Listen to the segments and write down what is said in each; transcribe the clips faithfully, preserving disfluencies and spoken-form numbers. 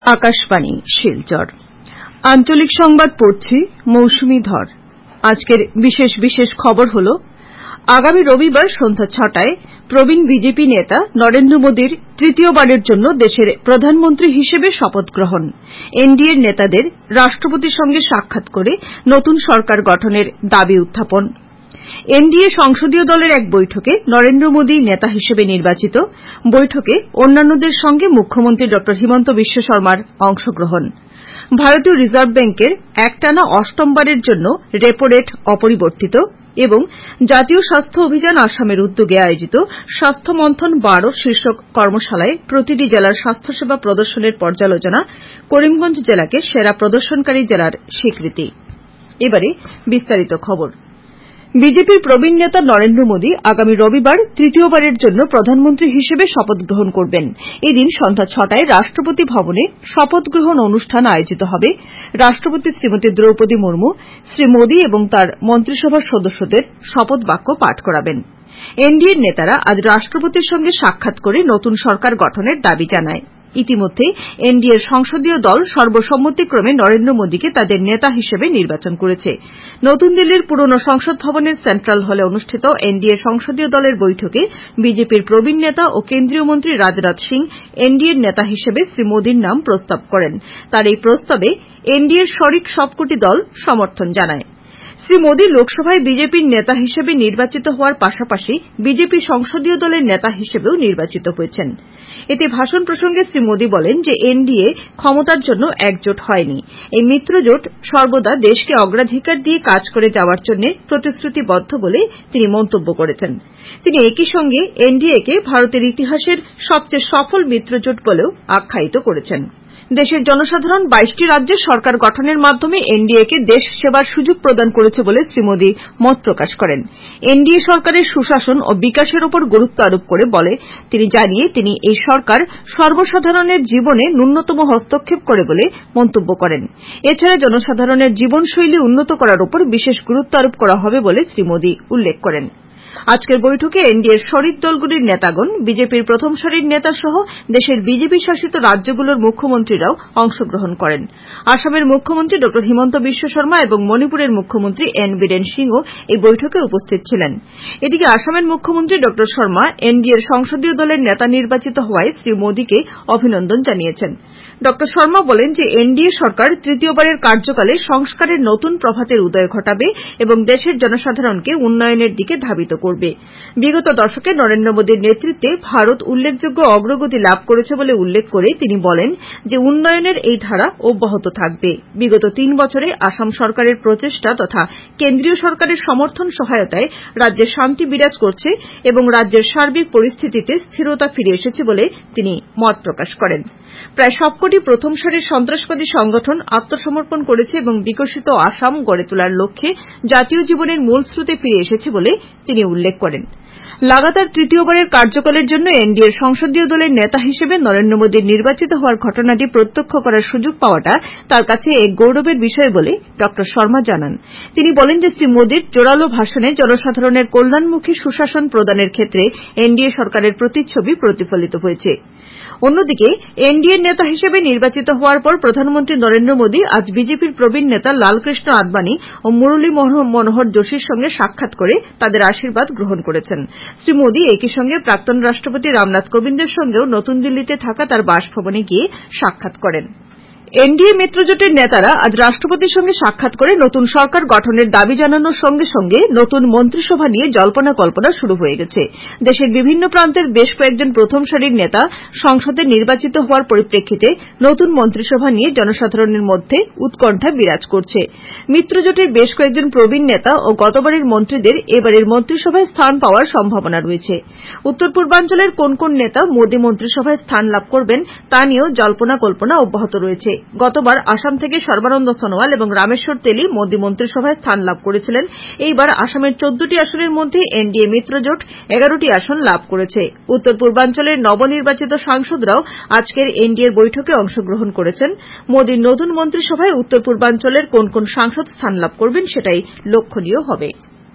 আকাশবাণী শিলচর আঞ্চলিক সংবাদ পড়ছি মৌসুমী ধর। আজকের বিশেষ বিশেষ খবর হল আগামী রবিবার সন্ধ্যা ছটায় প্রবীণ বিজেপি নেতা নরেন্দ্র মোদীর তৃতীয়বারের জন্য দেশের প্রধানমন্ত্রী হিসেবে শপথ গ্রহণ, এনডিএর নেতাদের রাষ্ট্রপতির সঙ্গে সাক্ষাৎ করে নতুন সরকার গঠনের দাবি উত্থাপন। এনডিএ সংসদীয় দলের এক বৈঠকে নরেন্দ্র মোদী নেতা হিসেবে নির্বাচিত। বৈঠকে অন্যান্যদের সঙ্গে মুখ্যমন্ত্রী ড হিমন্ত বিশ্ব শর্মার অংশগ্রহণ। ভারতীয় রিজার্ভ ব্যাংকের একটানা অষ্টমবারের জন্য রেপো রেট অপরিবর্তিত এবং জাতীয় স্বাস্থ্য অভিযান আসামের উদ্যোগে আয়োজিত স্বাস্থ্য মন্থন বারো শীর্ষক কর্মশালায় প্রতিটি জেলার স্বাস্থ্যসেবা প্রদর্শনের পর্যালোচনা, করিমগঞ্জ জেলাকে সেরা প্রদর্শনকারী জেলার স্বীকৃতি। এবারে বিস্তারিত খবর। বিজেপির প্রবীণ নেতা নরেন্দ্র মোদী আগামী রবিবার তৃতীয়বারের জন্য প্রধানমন্ত্রী হিসেবে শপথ গ্রহণ করবেন। এদিন সন্ধ্যা ছটায় রাষ্ট্রপতি ভবনে শপথ গ্রহণ অনুষ্ঠান আয়োজিত হবে। রাষ্ট্রপতি শ্রীমতী দ্রৌপদী মুর্মু শ্রী মোদী এবং তাঁর মন্ত্রিসভার সদস্যদের শপথ বাক্য পাঠ করাবেন। এনডিএর নেতারা আজ রাষ্ট্রপতির সঙ্গে সাক্ষাৎ করে নতুন সরকার গঠনের দাবি জানায়। ইতিমধ্যে এনডিএর সংসদীয় দল সর্বসম্মতিক্রমে নরেন্দ্র মোদীকে তাদের নেতা হিসেবে নির্বাচন করেছে। নতুন দিল্লির পুরনো সংসদ ভবনের সেন্ট্রাল হলে অনুষ্ঠিত এনডিএ সংসদীয় দলের বৈঠকে বিজেপির প্রবীণ নেতা ও কেন্দ্রীয় মন্ত্রী রাজনাথ সিং এনডিএর নেতা হিসেবে শ্রী মোদীর নাম প্রস্তাব করেন। তার এই প্রস্তাবে এনডিএর শরিক সবকটি দল সমর্থন জানায়। শ্রী মোদী লোকসভায় বিজেপির নেতা হিসেবে নির্বাচিত হওয়ার পাশাপাশি বিজেপি সংসদীয় দলের নেতা হিসেবেও নির্বাচিত হয়েছেন। এতে ভাষণ প্রসঙ্গে শ্রী মোদী বলেন যে এনডিএ ক্ষমতার জন্য একজোট হয়নি। এই মিত্রজোট সর্বদা দেশকে অগ্রাধিকার দিয়ে কাজ করে যাওয়ার জন্য প্রতিশ্রুতিবদ্ধ বলে তিনি মন্তব্য করেছেন। তিনি একই সঙ্গে এনডিএকে ভারতের ইতিহাসের সবচেয়ে সফল মিত্রজোট বলেও আখ্যায়িত করেছেন। দেশের জনসাধারণ বাইশটি রাজ্যে সরকার গঠনের মাধ্যমে এনডিএকে দেশ সেবার সুযোগ প্রদান করেছে বলে শ্রী মোদী মত প্রকাশ করেন। এনডিএ সরকারের সুশাসন ও বিকাশের উপর গুরুত্ব আরোপ করে বলে তিনি জানিয়ে তিনি এই সরকার সর্বসাধারণের জীবনে ন্যূনতম হস্তক্ষেপ করে বলে মন্তব্য করেন। এছাড়া জনসাধারণের জীবনশৈলী উন্নত করার উপর বিশেষ গুরুত্ব আরোপ করা হবে বলে শ্রী মোদী উল্লেখ করেন। আজকের বৈঠকে এনডিএর শরিক দলগুলির নেতাগণ, বিজেপির প্রথম সারির নেতা সহ দেশের বিজেপি শাসিত রাজ্যগুলোর মুখ্যমন্ত্রীরাও অংশগ্রহণ করেন। আসামের মুখ্যমন্ত্রী ড হিমন্ত বিশ্ব শর্মা এবং মণিপুরের মুখ্যমন্ত্রী এন বীরেন সিংও এই বৈঠকে উপস্থিত ছিলেন। এদিকে আসামের মুখ্যমন্ত্রী ড শর্মা এনডিএর সংসদীয় দলের নেতা নির্বাচিত হওয়ায় শ্রী মোদীকে অভিনন্দন জানিয়েছেন। ড শর্মা বলেন যে এনডিএ সরকার তৃতীয়বারের কার্যকালে সংস্কারের নতুন প্রভাতের উদয় ঘটাবে এবং দেশের জনসাধারণকে উন্নয়নের দিকে ধাবিত করবে। বিগত দশকে নরেন্দ্র মোদীর নেতৃত্বে ভারত উল্লেখযোগ্য অগ্রগতি লাভ করেছে বলে উল্লেখ করে তিনি বলেন যে উন্নয়নের এই ধারা অব্যাহত থাকবে। বিগত তিন বছরে আসাম সরকারের প্রচেষ্টা তথা কেন্দ্রীয় সরকারের সমর্থন সহায়তায় রাজ্যে শান্তি বিরাজ করছে এবং রাজ্যের সার্বিক পরিস্থিতিতে স্থিরতা ফিরে এসেছে বলে তিনি মত প্রকাশ করেন। প্রায় সবকটি প্রথম সারির সন্ত্রাসবাদী সংগঠন আত্মসমর্পণ করেছে এবং বিকশিত আসাম গড়ে তোলার লক্ষ্যে জাতীয় জীবনের মূল স্রোতে ফিরে এসেছে বলে তিনি উল্লেখ করেন। লাগাতার তৃতীয়বারের কার্যকালের জন্য এনডিএর সংসদীয় দলের নেতা হিসেবে নরেন্দ্র মোদীর নির্বাচিত হওয়ার ঘটনাটি প্রত্যক্ষ করার সুযোগ পাওয়াটা তার কাছে এক গৌরবের বিষয় বলে ড শর্মা জানান। তিনি বলেন যে শ্রী মোদীর জোরালো ভাষণে জনসাধারণের কল্যাণমুখী সুশাসন প্রদানের ক্ষেত্রে এনডিএ সরকারের প্রতিচ্ছবি প্রতিফলিত হয়েছে। অন্যদিকে এনডিএর নেতা হিসেবে নির্বাচিত হওয়ার পর প্রধানমন্ত্রী নরেন্দ্র মোদী আজ বিজেপির প্রবীণ নেতা লালকৃষ্ণ আদবানি ও মুরলী মনোহর যোশীর সঙ্গে সাক্ষাৎ করে তাদের আশীর্বাদ গ্রহণ করেছেন। শ্রী মোদী একই সঙ্গে প্রাক্তন রাষ্ট্রপতি রামনাথ কোবিন্দের সঙ্গেও নতুন দিল্লিতে থাকা তার বাসভবনে গিয়ে সাক্ষাৎ করেন। এনডিএ মিত্রজোটের নেতারা আজ রাষ্ট্রপতির সঙ্গে সাক্ষাৎ করে নতুন সরকার গঠনের দাবি জানানোর সঙ্গে সঙ্গে নতুন মন্ত্রিসভা নিয়ে জল্পনা কল্পনা শুরু হয়ে গেছে। দেশের বিভিন্ন প্রান্তের বেশ কয়েকজন প্রথম সারির নেতা সংসদে নির্বাচিত হওয়ার পরিপ্রেক্ষিতে নতুন মন্ত্রিসভা নিয়ে জনসাধারণের মধ্যে উৎকণ্ঠা বিরাজ করছে। মিত্রজোটের বেশ কয়েকজন প্রবীণ নেতা ও গতবারের মন্ত্রীদের এবারের মন্ত্রিসভায় স্থান পাওয়ার সম্ভাবনা রয়েছে। উত্তর পূর্বাঞ্চলের কোন কোন নেতা মোদী মন্ত্রিসভায় স্থান লাভ করবেন তা নিয়েও জল্পনা কল্পনা অব্যাহত রয়েছে। গতবার আসাম থেকে সর্বানন্দ সোনোয়াল এবং রামেশ্বর তেলি মোদী মন্ত্রিসভায় স্থান লাভ করেছিলেন। এইবার আসামের চোদ্দটি আসনের মধ্যে এনডিএ মিত্রজোট এগারোটি আসন লাভ করেছে। উত্তর পূর্বাঞ্চলের নবনির্বাচিত সাংসদরাও আজকের এনডিএর বৈঠকে অংশগ্রহণ করেছেন। মোদীর নতুন মন্ত্রিসভায় উত্তর পূর্বাঞ্চলের কোন কোন সাংসদ স্থান লাভ করবেন সেটাই লক্ষণীয় হবে।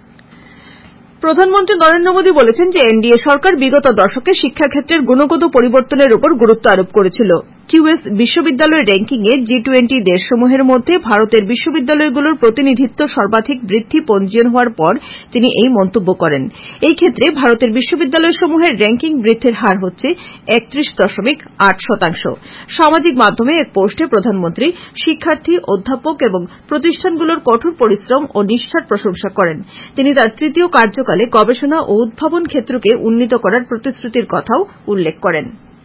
প্রধানমন্ত্রী নরেন্দ্র মোদী বলেছেন যে এনডিএ সরকার বিগত দশকে শিক্ষাক্ষেত্রের গুণগত পরিবর্তনের উপর গুরুত্ব আরোপ করেছিল। কিউএস বিশ্ববিদ্যালয় র্যাঙ্কিংয়ে জি টোয়েন্টি দেশসমূহের মধ্যে ভারতের বিশ্ববিদ্যালয়গুলোর প্রতিনিধিত্ব সর্বাধিক বৃদ্ধি পঞ্জীয়ন হওয়ার পর তিনি এই মন্তব্য করেন। এই ক্ষেত্রে ভারতের বিশ্ববিদ্যালয়সমূহের র্যাঙ্কিং বৃদ্ধির হার হচ্ছে একত্রিশ দশমিক আট শতাংশ। সামাজিক মাধ্যমে এক পোস্টে প্রধানমন্ত্রী শিক্ষার্থী, অধ্যাপক এবং প্রতিষ্ঠানগুলোর কঠোর পরিশ্রম ও নিষ্ঠার প্রশংসা করেন। তিনি তার তৃতীয় কার্যকালে গবেষণা ও উদ্ভাবন ক্ষেত্রকে উন্নীত করার প্রতিশ্রুতির কথাও উল্লেখ করেন।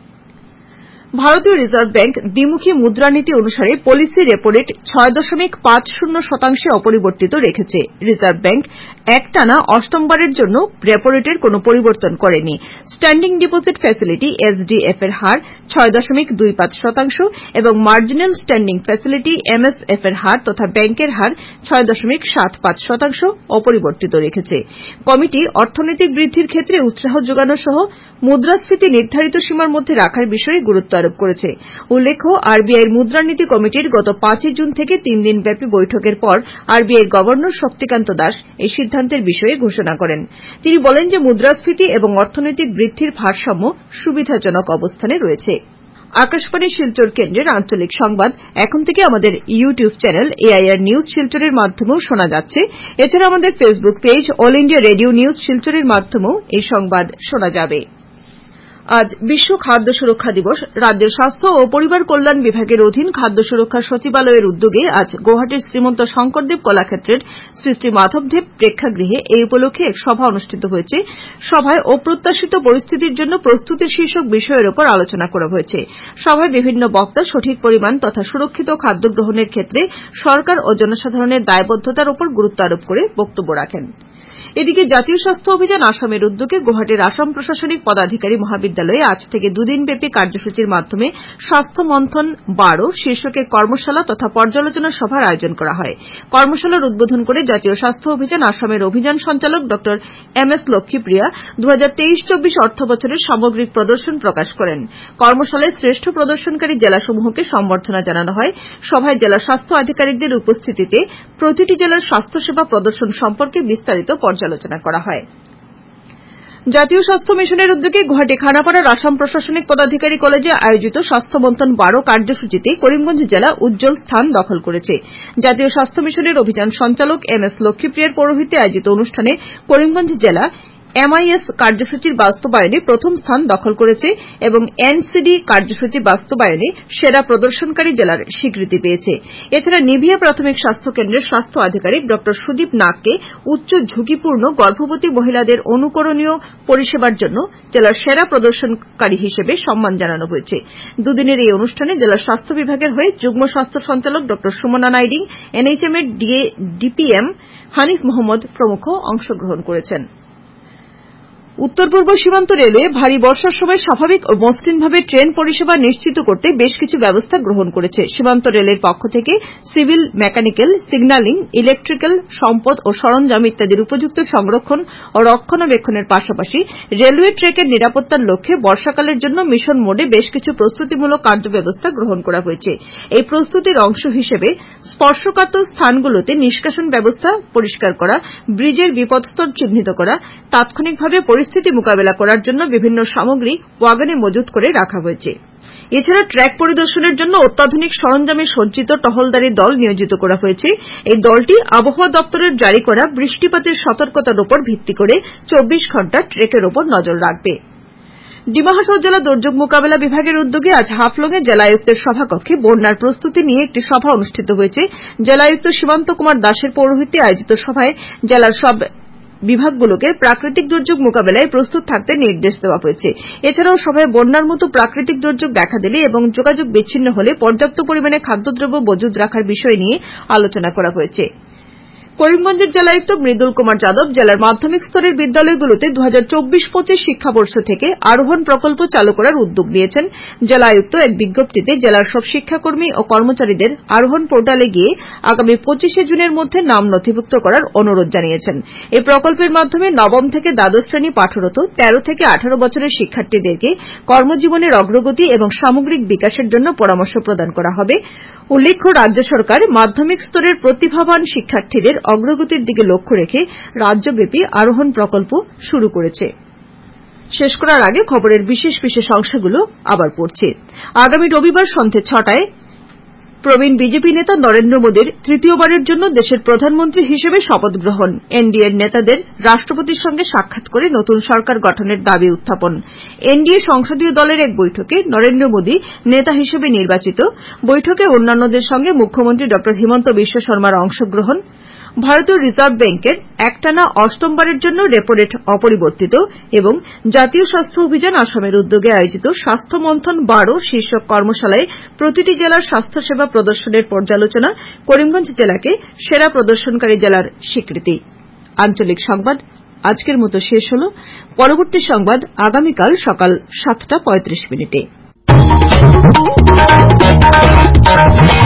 ভারতীয় রিজার্ভ ব্যাংক দ্বিমুখী মুদ্রানীতি অনুসারে পলিসি রেপো রেট ছয় দশমিক পাঁচ শূন্য শতাংশে অপরিবর্তিত রেখেছে। রিজার্ভ ব্যাংক একটানা অষ্টমবারের জন্য রেপো রেটের কোনো পরিবর্তন করেনি। স্ট্যান্ডিং ডিপোজিট ফ্যাসিলিটি এসডিএফ এর হার ছয় দশমিক দুই পাঁচ শতাংশ এবং মার্জিনাল স্ট্যান্ডিং ফ্যাসিলিটি এমএসএফ এর হার তথা ব্যাংকের হার ছয় দশমিক সাত পাঁচ শতাংশ অপরিবর্তিত রেখেছে। কমিটি অর্থনৈতিক বৃদ্ধির ক্ষেত্রে উৎসাহ যোগানো সহ মুদ্রাস্ফীতি নির্ধারিত সীমার মধ্যে রাখার বিষয়ে গুরুত্ব আরোপ করেছে। উল্লেখ্য, আরবিআইয়ের মুদ্রানীতি কমিটির গত পাঁচই জুন থেকে তিন দিনব্যাপী বৈঠকের পর আরবিআইয়ের গভর্নর শক্তিকান্ত দাস এই সিদ্ধান্তের বিষয়ে ঘোষণা করেন। তিনি বলেন যে মুদ্রাস্ফীতি এবং অর্থনৈতিক বৃদ্ধির ভারসাম্য সুবিধাজনক অবস্থানে রয়েছে। আকাশবাণী শিলচর কেন্দ্রের আঞ্চলিক সংবাদ এখন থেকে আমাদের ইউটিউব চ্যানেল এআইআর নিউজ শিলচরের মাধ্যমেও শোনা যাচ্ছে। এছাড়া আমাদের Facebook page all India radio news শিলচরের মাধ্যমেও এই সংবাদ শোনা যাবে। আজ বিশ্ব খাদ্য সুরক্ষা দিবস। রাজ্যের স্বাস্থ্য ও পরিবার কল্যাণ বিভাগের অধীন খাদ্য সুরক্ষা সচিবালয়ের উদ্যোগে আজ গৌহাটির শ্রীমন্ত শঙ্করদেব কলাক্ষেত্রের শ্রী শ্রী মাধবদেব প্রেক্ষাগৃহে এই উপলক্ষে এক সভা অনুষ্ঠিত হয়েছে। সভায় অপ্রত্যাশিত পরিস্থিতির জন্য প্রস্তুতি শীর্ষক বিষয়ের উপর আলোচনা করা হয়েছে। সভায় বিভিন্ন বক্তা সঠিক পরিমাণ তথা সুরক্ষিত খাদ্য গ্রহণের ক্ষেত্রে সরকার ও জনসাধারণের দায়বদ্ধতার উপর গুরুত্ব আরোপ করে বক্তব্য রাখেন। এদিকে জাতীয় স্বাস্থ্য অভিযান আসামের উদ্যোগে গুয়াহাটির আসাম প্রশাসনিক পদাধিকারী মহাবিদ্যালয়ে আজ থেকে দুদিনব্যাপী কার্যসূচির মাধ্যমে স্বাস্থ্য মন্থন বারো শীর্ষকে কর্মশালা তথা পর্যালোচনা সভার আয়োজন করা হয়। কর্মশালার উদ্বোধন করে জাতীয় স্বাস্থ্য অভিযান আসামের অভিযান সঞ্চালক ড এম এস লক্ষ্মীপ্রিয়া দু হাজার তেইশ চব্বিশ অর্থ বছরের সামগ্রিক প্রদর্শন প্রকাশ করেন। কর্মশালায় শ্রেষ্ঠ প্রদর্শনকারী জেলাসমূহকে সম্বর্ধনা জানানো হয়। সভায় জেলা স্বাস্থ্য আধিকারিকদের উপস্থিতিতে প্রতিটি জেলার স্বাস্থ্যসেবা প্রদর্শন সম্পর্কে বিস্তারিত পর্যালোচনা করা হয়। জাতীয় স্বাস্থ্য মিশনের উদ্যোগে গুয়াহাটি খানাপাড়ার আসাম প্রশাসনিক পদাধিকারী কলেজে আয়োজিত স্বাস্থ্য মন্থন বারো কার্যসূচিতে করিমগঞ্জ জেলা উজ্জ্বল স্থান দখল করেছে। জাতীয় স্বাস্থ্য মিশনের অভিযান সঞ্চালক এম এস লক্ষ্মীপ্রিয়ার পৌরোহিত্যে আয়োজিত অনুষ্ঠানে করিমগঞ্জ জেলা এমআইএস কার্যসূচির বাস্তবায়নে প্রথম স্থান দখল করেছে এবং এনসিডি কার্যসূচি বাস্তবায়নে সেরা প্রদর্শনকারী জেলার স্বীকৃতি পেয়েছে। এছাড়া নিভিয়া প্রাথমিক স্বাস্থ্য কেন্দ্রের স্বাস্থ্য আধিকারিক ড সুদীপ নাগকে উচ্চ ঝুঁকিপূর্ণ গর্ভবতী মহিলাদের অনুকরণীয় পরিষেবার জন্য জেলার সেরা প্রদর্শনকারী হিসেবে সম্মান জানানো হয়েছে। দুদিনের এই অনুষ্ঠানে জেলার স্বাস্থ্য বিভাগের হয়ে যুগ্ম স্বাস্থ্য সঞ্চালক ড সুমনা নাইডিং, এনএইচএম এর ডিপিএম হানিফ মোহাম্মদ প্রমুখ অংশগ্রহণ করেছেন। উত্তর পূর্ব সীমান্ত রেলওয়ে ভারী বর্ষার সময় স্বাভাবিক ও মসৃণভাবে ট্রেন পরিষেবা নিশ্চিত করতে বেশ কিছু ব্যবস্থা গ্রহণ করেছে। সীমান্ত রেলের পক্ষ থেকে সিভিল, মেকানিক্যাল, সিগন্যালিং, ইলেকট্রিক্যাল সম্পদ ও সরঞ্জাম ইত্যাদির উপযুক্ত সংরক্ষণ ও রক্ষণাবেক্ষণের পাশাপাশি রেলওয়ে ট্র্যাকের নিরাপত্তার লক্ষ্যে বর্ষাকালের জন্য মিশন মোডে বেশ কিছু প্রস্তুতিমূলক কার্যব্যবস্থা গ্রহণ করা হয়েছে। এই প্রস্তুতির অংশ হিসেবে স্পর্শকাতর স্থানগুলোতে নিষ্কাশন ব্যবস্থা পরিষ্কার করা, ব্রিজের বিপদস্তর চিহ্নিত করা, তাৎক্ষণিকভাবে পরিস্থিতি মোকাবেলা করার জন্য বিভিন্ন সামগ্রী ওয়াগনে মজুত করে রাখা হয়েছে। এছাড়া ট্র্যাক পরিদর্শনের জন্য অত্যাধুনিক সরঞ্জামে সজ্জিত টহলদারি দল নিয়োজিত করা হয়েছে। এই দলটি আবহাওয়া দপ্তরের জারি করা বৃষ্টিপাতের সতর্কতার উপর ভিত্তি করে চব্বিশ ঘণ্টা ট্র্যাকের উপর নজর রাখবে। ডিমা হাসাও জেলা দুর্যোগ মোকাবেলা বিভাগের উদ্যোগে আজ হাফলঙে জেলায়ুক্তের সভাকক্ষে বন্যার প্রস্তুতি নিয়ে একটি সভা অনুষ্ঠিত হয়েছে। জেলায়ুক্ত সীমান্ত কুমার দাসের পৌরোহিত্যে আয়োজিত সভায় জেলার সব বিভাগগুলোকে প্রাকৃতিক দুর্যোগ মোকাবেলায় প্রস্তুত থাকতে নির্দেশ দেওয়া হয়েছে। এছাড়াও সভায় বন্যার মতো প্রাকৃতিক দুর্যোগ দেখা দিলে এবং যোগাযোগ বিচ্ছিন্ন হলে পর্যাপ্ত পরিমাণে খাদ্যদ্রব্য মজুত রাখার বিষয় নিয়ে আলোচনা করা হয়েছে। করিমগঞ্জের জেলায়ুক্ত মৃদুল কুমার যাদব জেলার মাধ্যমিক স্তরের বিদ্যালয়গুলোতে দু হাজার চব্বিশ পঁচিশ শিক্ষাবর্ষ থেকে আরোহণ প্রকল্প চালু করার উদ্যোগ নিয়েছেন। জেলায়ুক্ত এক বিজ্ঞপ্তিতে জেলার সব শিক্ষাকর্মী ও কর্মচারীদের আরোহণ পোর্টালে গিয়ে আগামী পঁচিশে জুনের মধ্যে নাম নথিভুক্ত করার অনুরোধ জানিয়েছেন। এই প্রকল্পের মাধ্যমে নবম থেকে দ্বাদশ শ্রেণী পাঠরত তেরো থেকে আঠারো বছরের শিক্ষার্থীদেরকে কর্মজীবনের অগ্রগতি এবং সামগ্রিক বিকাশের জন্য পরামর্শ প্রদান করা হবে। উল্লেখ্য, রাজ্য সরকার মাধ্যমিক স্তরের প্রতিভাবান শিক্ষার্থীদের অগ্রগতির দিকে লক্ষ্য রেখে রাজ্যব্যাপী আরোহণ প্রকল্প শুরু করেছে। শেষ করার আগে খবরের বিশেষ বিশেষ অংশগুলো আবার পড়ছি। আগামী রবিবার সন্ধে ছটায় প্রবীণ বিজেপি নেতা নরেন্দ্র মোদীর তৃতীয়বারের জন্য দেশের প্রধানমন্ত্রী হিসেবে শপথ গ্রহণ, এনডিএর নেতাদের রাষ্ট্রপতির সঙ্গে সাক্ষাৎ করে নতুন সরকার গঠনের দাবি উত্থাপন, এনডিএ সংসদীয় দলের এক বৈঠকে নরেন্দ্র মোদী নেতা হিসেবে নির্বাচিত, বৈঠকে অন্যান্যদের সঙ্গে মুখ্যমন্ত্রী ড হিমন্ত বিশ্ব শর্মার অংশগ্রহণ, ভারতীয় রিজার্ভ ব্যাংকের একটানা অষ্টমবারের জন্য রেপো রেট অপরিবর্তিত এবং জাতীয় স্বাস্থ্য অভিযান আসামের উদ্যোগে আয়োজিত স্বাস্থ্য মন্থন বারো শীর্ষক কর্মশালায় প্রতিটি জেলার স্বাস্থ্যসেবা প্রদর্শনের পর্যালোচনা, করিমগঞ্জ জেলাকে সেরা প্রদর্শনকারী জেলার স্বীকৃতি। আঞ্চলিক সংবাদ আজকের মতো শেষ হল। পরবর্তী সংবাদ আগামীকাল সকাল সাতটা পঁয়ত্রিশ মিনিটে।